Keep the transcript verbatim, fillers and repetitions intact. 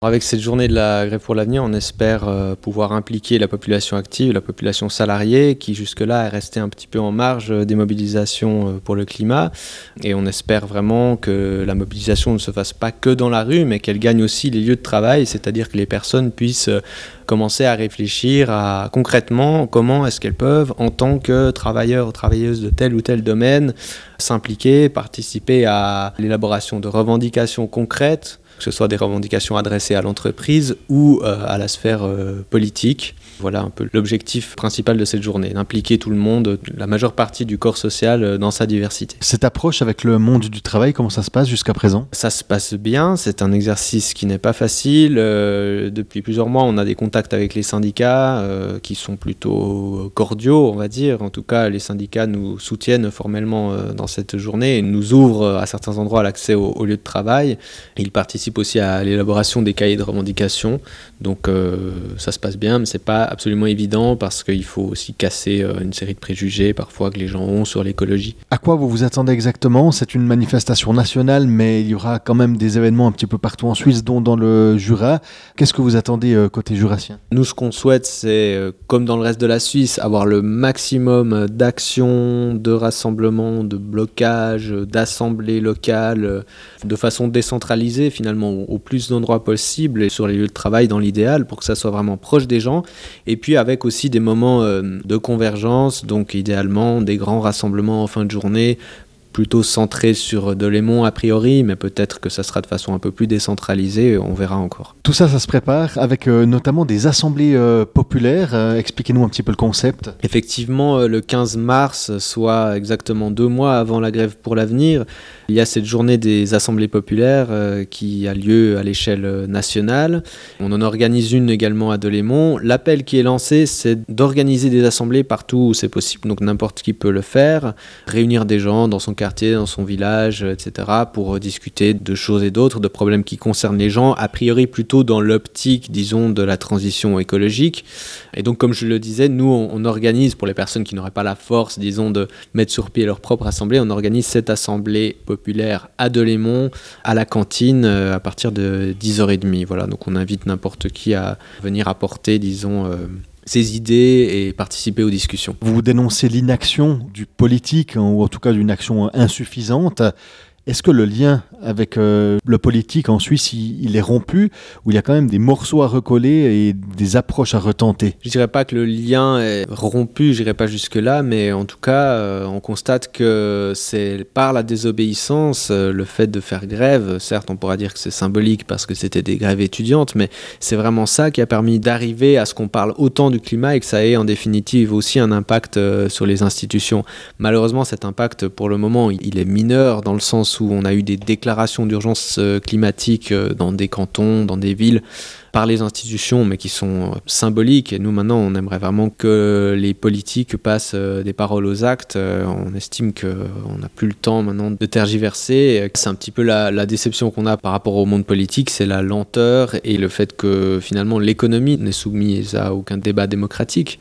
Avec cette journée de la grève pour l'avenir, on espère euh, pouvoir impliquer la population active, la population salariée, qui jusque-là est restée un petit peu en marge des mobilisations euh, pour le climat. Et on espère vraiment que la mobilisation ne se fasse pas que dans la rue, mais qu'elle gagne aussi les lieux de travail, c'est-à-dire que les personnes puissent euh, commencer à réfléchir à concrètement comment est-ce qu'elles peuvent, en tant que travailleurs ou travailleuses de tel ou tel domaine, s'impliquer, participer à l'élaboration de revendications concrètes, que ce soit des revendications adressées à l'entreprise ou euh, à la sphère euh, politique. Voilà un peu l'objectif principal de cette journée, d'impliquer tout le monde, la majeure partie du corps social euh, dans sa diversité. Cette approche avec le monde du travail, comment ça se passe jusqu'à présent ? Ça se passe bien, c'est un exercice qui n'est pas facile. Euh, depuis plusieurs mois, on a des contacts avec les syndicats euh, qui sont plutôt cordiaux, on va dire. En tout cas, les syndicats nous soutiennent formellement euh, dans cette journée et nous ouvrent à certains endroits l'accès au, au lieu de travail. Ils participent aussi à l'élaboration des cahiers de revendications. Donc euh, ça se passe bien, mais c'est pas absolument évident parce qu'il faut aussi casser euh, une série de préjugés parfois que les gens ont sur l'écologie. À quoi vous vous attendez exactement ? C'est une manifestation nationale, mais il y aura quand même des événements un petit peu partout en Suisse, dont dans le Jura. Qu'est-ce que vous attendez euh, côté jurassien ? Nous, ce qu'on souhaite, c'est, euh, comme dans le reste de la Suisse, avoir le maximum d'actions, de rassemblements, de blocages, d'assemblées locales, euh, de façon décentralisée finalement, au, au plus d'endroits possible et sur les lieux de travail dans l'idéal, pour que ça soit vraiment proche des gens. Et puis avec aussi des moments euh, de convergence, donc idéalement des grands rassemblements en fin de journée, plutôt centré sur Delémont a priori, mais peut-être que ça sera de façon un peu plus décentralisée, on verra encore. Tout ça, ça se prépare avec euh, notamment des assemblées euh, populaires. Euh, expliquez-nous un petit peu le concept. Effectivement, euh, le quinze mars, soit exactement deux mois avant la grève pour l'avenir, il y a cette journée des assemblées populaires euh, qui a lieu à l'échelle nationale. On en organise une également à Delémont. L'appel qui est lancé, c'est d'organiser des assemblées partout où c'est possible, donc n'importe qui peut le faire, réunir des gens dans son quartier, dans son village, et cetera, pour discuter de choses et d'autres, de problèmes qui concernent les gens, a priori plutôt dans l'optique, disons, de la transition écologique. Et donc, comme je le disais, nous, on, on organise, pour les personnes qui n'auraient pas la force, disons, de mettre sur pied leur propre assemblée, on organise cette assemblée populaire à Delémont, à la cantine, à partir de dix heures trente. Voilà, donc on invite n'importe qui à venir apporter, disons, euh, ses idées et participer aux discussions. Vous dénoncez l'inaction du politique, hein, ou en tout cas d'une action insuffisante. Est-ce que le lien avec euh, le politique en Suisse, il, il est rompu, ou il y a quand même des morceaux à recoller et des approches à retenter ? Je dirais pas que le lien est rompu, je dirais pas jusque-là, mais en tout cas, euh, on constate que c'est par la désobéissance, euh, le fait de faire grève, certes on pourra dire que c'est symbolique parce que c'était des grèves étudiantes, mais c'est vraiment ça qui a permis d'arriver à ce qu'on parle autant du climat et que ça ait en définitive aussi un impact euh, sur les institutions. Malheureusement, cet impact, pour le moment, il est mineur dans le sens où on a eu des déclarations d'urgence climatique dans des cantons, dans des villes, par les institutions, mais qui sont symboliques. Et nous, maintenant, on aimerait vraiment que les politiques passent des paroles aux actes. On estime qu'on n'a plus le temps maintenant de tergiverser. C'est un petit peu la, la déception qu'on a par rapport au monde politique, c'est la lenteur et le fait que finalement l'économie n'est soumise à aucun débat démocratique.